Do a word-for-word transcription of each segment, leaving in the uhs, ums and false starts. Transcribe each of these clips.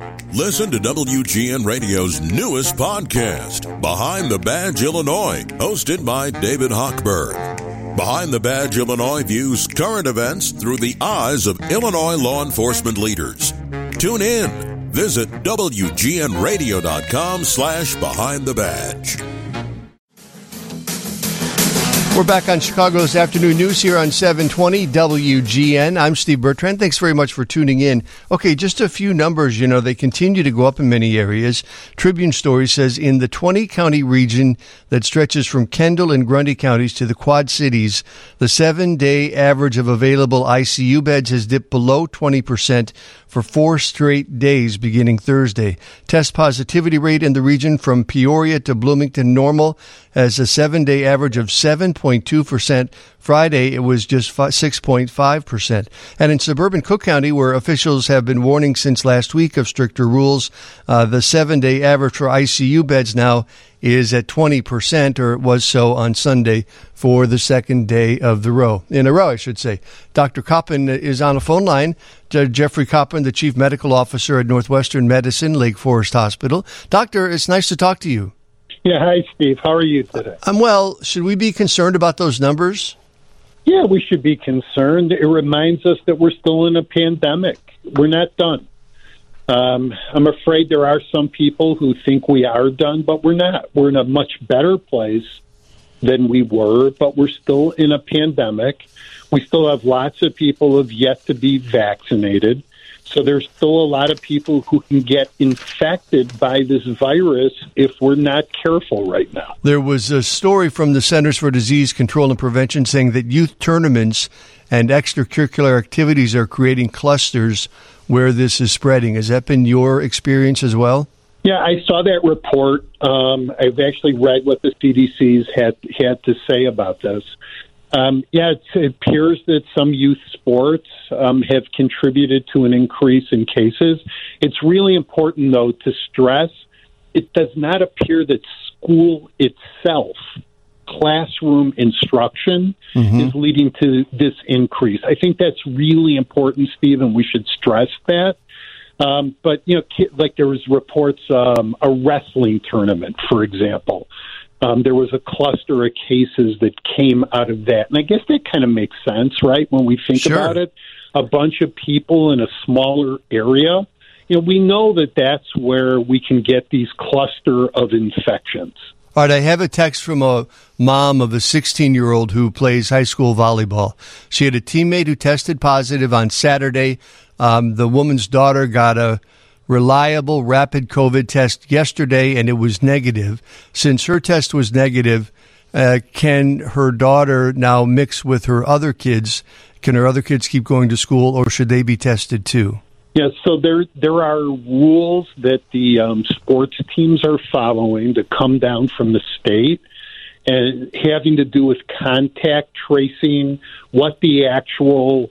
Listen to W G N Radio's newest podcast, Behind the Badge Illinois, hosted by David Hochberg. Behind the Badge Illinois views current events through the eyes of Illinois law enforcement leaders. Tune in. Visit W G N radio dot com slash behind the badge. We're back on Chicago's Afternoon News here on seven twenty W G N. I'm Steve Bertrand. Thanks very much for tuning in. Okay, just a few numbers. You know, they continue to go up in many areas. Tribune Story says in the twenty-county region that stretches from Kendall and Grundy counties to the Quad Cities, the seven-day average of available I C U beds has dipped below twenty percent for four straight days beginning Thursday. Test positivity rate in the region from Peoria to Bloomington normal has a seven-day average of seven point two percent. Friday, it was just six point five percent. And in suburban Cook County, where officials have been warning since last week of stricter rules, uh, the seven-day average for I C U beds now is at twenty percent, or it was so on Sunday for the second day of the row. In a row, I should say. Doctor Coppin is on a phone line. Jeffrey Coppin, the Chief Medical Officer at Northwestern Medicine, Lake Forest Hospital. Doctor, it's nice to talk to you. Yeah, hi, Steve. How are you today? I'm well. Should we be concerned about those numbers? Yeah, we should be concerned. It reminds us that we're still in a pandemic. We're not done. Um, I'm afraid there are some people who think we are done, but we're not. We're in a much better place than we were, but we're still in a pandemic. We still have lots of people who have yet to be vaccinated. So there's still a lot of people who can get infected by this virus if we're not careful right now. There was a story from the Centers for Disease Control and Prevention saying that youth tournaments and extracurricular activities are creating clusters where this is spreading. Has that been your experience as well? Yeah, I saw that report. Um, I've actually read what the C D C's had, had to say about this. Um, yeah, it, it appears that some youth sports um, have contributed to an increase in cases. It's really important, though, to stress it does not appear that school itself, classroom instruction, mm-hmm. is leading to this increase. I think that's really important, Steve, and we should stress that. Um, but, you know, like there was reports, um, a wrestling tournament, for example. Um, there was a cluster of cases that came out of that. And I guess that kind of makes sense, right, when we think sure. about it. A bunch of people in a smaller area. You know, we know that that's where we can get these cluster of infections. All right, I have a text from a mom of a sixteen-year-old who plays high school volleyball. She had a teammate who tested positive on Saturday. Um, the woman's daughter got a reliable rapid COVID test yesterday, and it was negative. Since her test was negative, uh, can her daughter now mix with her other kids? Can her other kids keep going to school, or should they be tested too? Yes, yeah, so there there are rules that the um, sports teams are following to come down from the state, and having to do with contact tracing, what the actual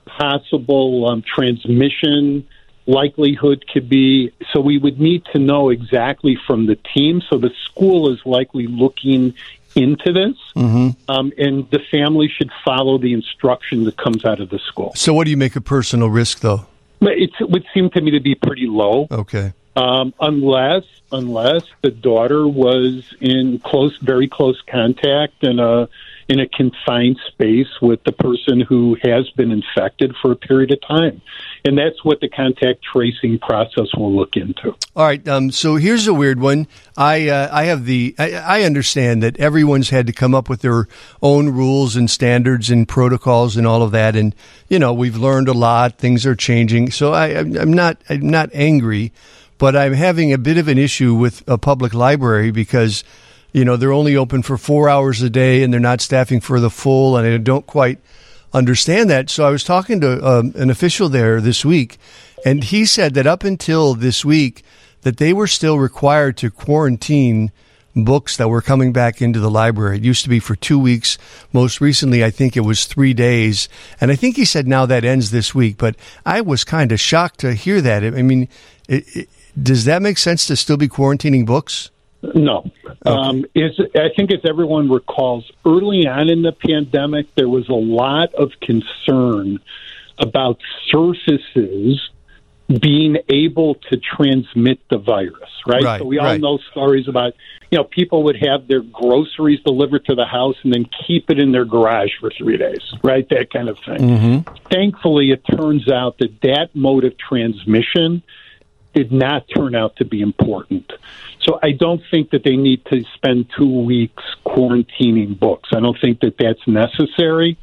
possible um, transmission likelihood could be. So we would need to know exactly from the team. So the school is likely looking into this, mm-hmm. um, and the family should follow the instruction that comes out of the school. So what do you make a personal risk, though? It's, it would seem to me to be pretty low. Okay. Um, unless unless the daughter was in close, very close contact in a in a confined space with the person who has been infected for a period of time. And that's what the contact tracing process will look into. All right. Um, so here's a weird one. I uh, I have the I, I understand that everyone's had to come up with their own rules and standards and protocols and all of that. And, you know, we've learned a lot. Things are changing. So I, I'm not I'm not angry, but I'm having a bit of an issue with a public library because, you know, they're only open for four hours a day and they're not staffing for the full. And I don't quite understand that. So I was talking to um, an official there this week, and he said that up until this week that they were still required to quarantine books that were coming back into the library. It used to be for two weeks. Most recently, I think it was three days. And I think he said now that ends this week. But I was kind of shocked to hear that. I mean, it, it, does that make sense to still be quarantining books? No. Okay. Um, is, I think as everyone recalls, early on in the pandemic, there was a lot of concern about surfaces being able to transmit the virus, right? Right, so we all right. know stories about, you know, people would have their groceries delivered to the house and then keep it in their garage for three days, right? That kind of thing. Mm-hmm. Thankfully, it turns out that that mode of transmission did not turn out to be important. So I don't think that they need to spend two weeks quarantining books. I don't think that that's necessary.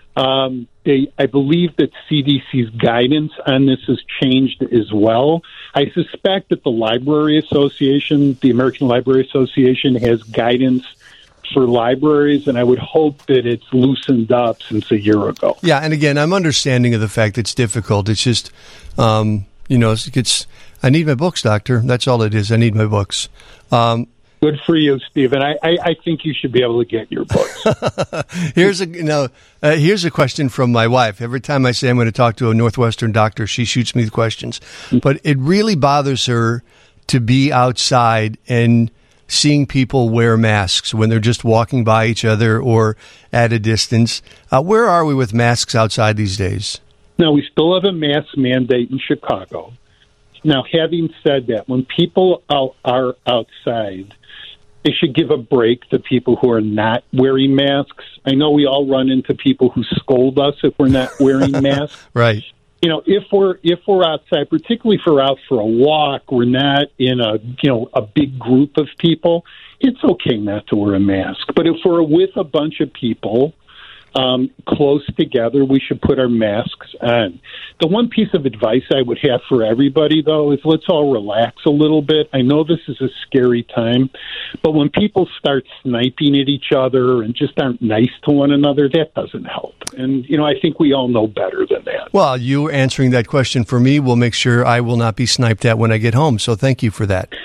Um, they, I believe that C D C's guidance on this has changed as well. I suspect that the Library Association, the American Library Association, has guidance for libraries, and I would hope that it's loosened up since a year ago. Yeah, and again, I'm understanding of the fact it's difficult. It's just, um, you know, it's, it's, I need my books, doctor. That's all it is. I need my books. Um, Good for you, Stephen. I, I, I think you should be able to get your books. here's a you know, uh, here's a question from my wife. Every time I say I'm going to talk to a Northwestern doctor, she shoots me the questions. But it really bothers her to be outside and seeing people wear masks when they're just walking by each other or at a distance. Uh, where are we with masks outside these days? Now, we still have a mask mandate in Chicago. Now, having said that, when people out, are outside, they should give a break to people who are not wearing masks. I know we all run into people who scold us if we're not wearing masks. Right. You know, if we're if we're outside, particularly if we're out for a walk, we're not in a you know a big group of people, it's okay not to wear a mask. But if we're with a bunch of people um, close together, we should put our masks on. The one piece of advice I would have for everybody, though, is let's all relax a little bit. I know this is a scary time, but when people start sniping at each other and just aren't nice to one another, that doesn't help. And, you know, I think we all know better than that. Well, you answering that question for me will make sure I will not be sniped at when I get home. So thank you for that.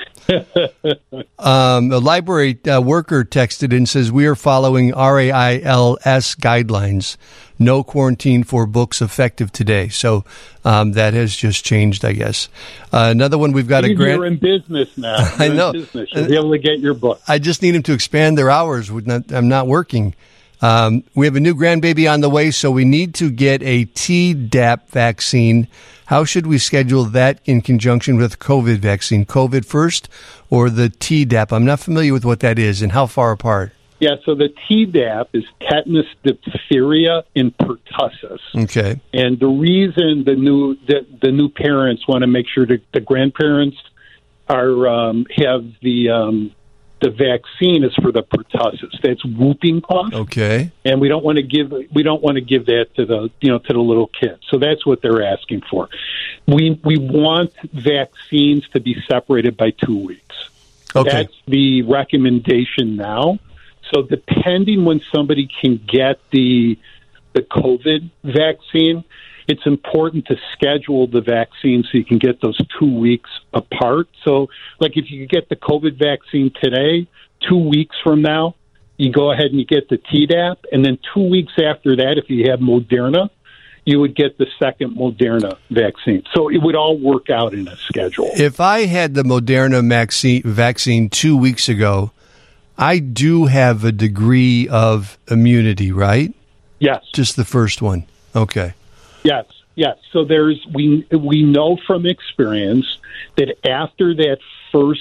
um, a library uh, worker texted and says, we are following R A I L S guidelines. No quarantine for books effective today. So um, that has just changed, I guess. Uh, another one, we've got a grant. You're in business now. You're I know. In business. You'll be able to get your book. I just need them to expand their hours. I'm not working. Um, we have a new grandbaby on the way, so we need to get a Tdap vaccine. How should we schedule that in conjunction with COVID vaccine? COVID first or the Tdap? I'm not familiar with what that is and how far apart. Yeah, so the Tdap is tetanus, diphtheria, and pertussis. Okay. And the reason the new the, the new parents want to make sure that the grandparents are um, have the um, the vaccine is for the pertussis. That's whooping cough. Okay. And we don't want to give we don't want to give that to the you know to the little kids. So that's what they're asking for. We we want vaccines to be separated by two weeks. Okay. That's the recommendation now. So depending when somebody can get the the COVID vaccine, it's important to schedule the vaccine so you can get those two weeks apart. So, like if you get the COVID vaccine today, two weeks from now, you go ahead and you get the Tdap, and then two weeks after that, if you have Moderna, you would get the second Moderna vaccine. So it would all work out in a schedule. If I had the Moderna vaccine vaccine two weeks ago, I do have a degree of immunity, right? Yes. Just the first one. Okay. Yes, yes. So there's we we know from experience that after that first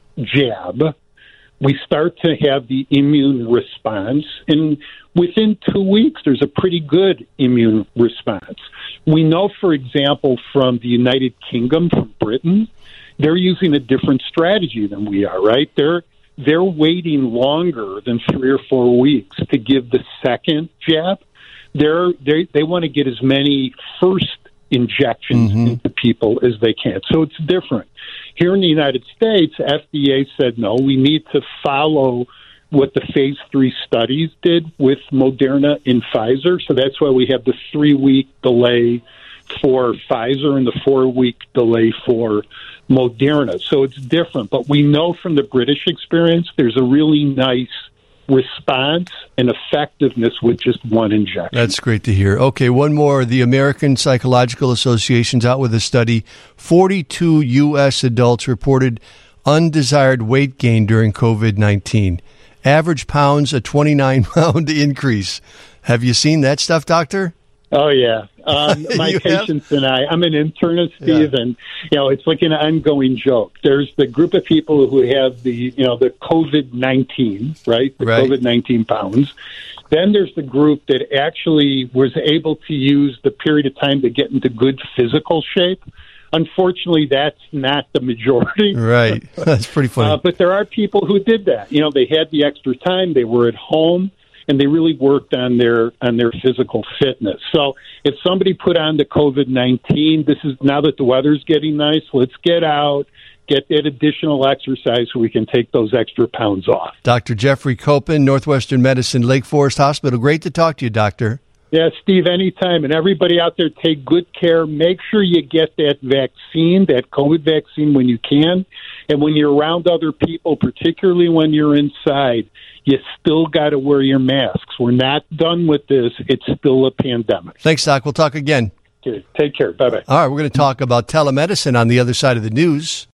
jab, we start to have the immune response, and within two weeks, there's a pretty good immune response. We know, for example, from the United Kingdom, from Britain, they're using a different strategy than we are. Right? They're they're waiting longer than three or four weeks to give the second jab. They're, they they want to get as many first injections mm-hmm. into people as they can. So it's different. Here in the United States, F D A said, no, we need to follow what the phase three studies did with Moderna and Pfizer. So that's why we have the three-week delay for Pfizer and the four-week delay for Moderna. So it's different. But we know from the British experience, there's a really nice response and effectiveness with just one injection. That's great to hear. Okay, one more. The American Psychological Association's out with a study. forty-two U S adults reported undesired weight gain during COVID nineteen. Average pounds, a twenty-nine pound increase. Have you seen that stuff, Doctor? Oh, yeah. Um, my patients have? and I, I'm an internist, Steve, yeah. and, you know, it's like an ongoing joke. There's the group of people who have the, you know, the COVID nineteen, right? The right. COVID nineteen pounds. Then there's the group that actually was able to use the period of time to get into good physical shape. Unfortunately, that's not the majority. Right. That's pretty funny. Uh, but there are people who did that. You know, they had the extra time. They were at home. And they really worked on their on their physical fitness. So if somebody put on the COVID nineteen, this is now that the weather's getting nice, let's get out, get that additional exercise so we can take those extra pounds off. Doctor Jeffrey Copen, Northwestern Medicine, Lake Forest Hospital. Great to talk to you, Doctor. Yeah, Steve, anytime. And everybody out there, take good care. Make sure you get that vaccine, that COVID vaccine, when you can. And when you're around other people, particularly when you're inside, you still got to wear your masks. We're not done with this. It's still a pandemic. Thanks, Doc. We'll talk again. Okay, take care. Bye-bye. All right, we're going to talk about telemedicine on the other side of the news.